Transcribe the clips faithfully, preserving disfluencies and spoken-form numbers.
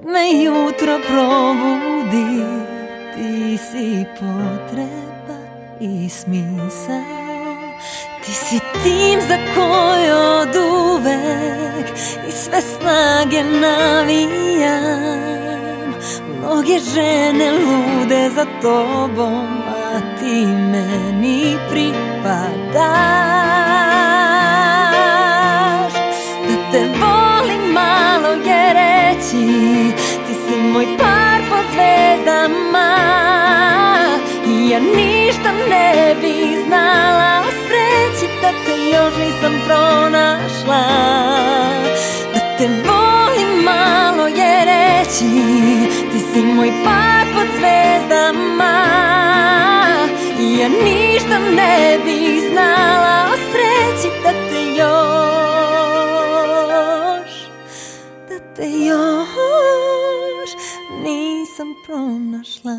me jutro probudi. Ti si potreba i smisao, ti si tim za koji od uvek i sve snage navijam. Mnoge žene lude za tobom, a ti meni pripadaš. Da te volim malo je reći, ti si moj par pod zvezdama. I ja ništa ne bi znala o sreći da te još nisam pronašla. Da te volim malo je reći, ti si moj par pod zvezdama. I ja ništa ne bi znala o sreći da te još, da te još nisam pronašla.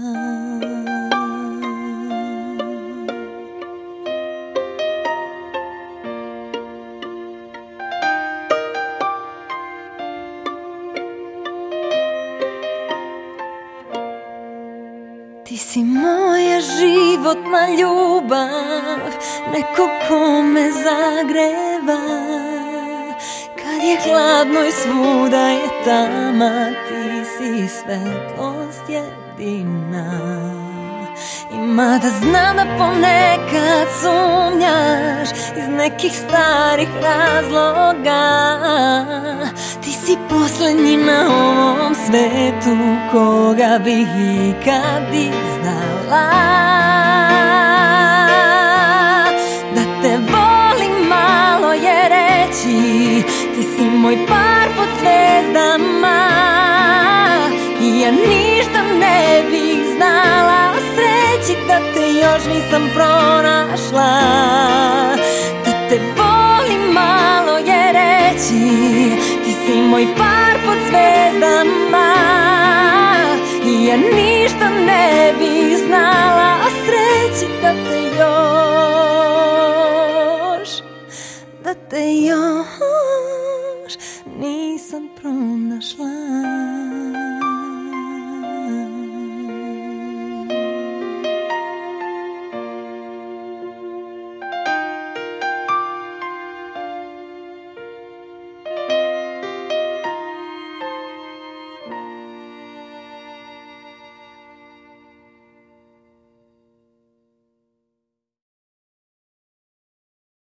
Ti si moja životna ljubav, neko ko me zagreva. Kad je hladno i svuda je tama, ti si svetlost jedina. I mada znam da ponekad sumnjaš iz nekih starih razloga, ti si poslednji na ovom svetu koga bih ikad izdala. Da te volim malo je reći, ti si moj par pod zvezdama. I ja ništa ne bih znala o sreći da te još nisam pronašla. Da te volim malo je reći, ti si moj par pod zvezdama. I ja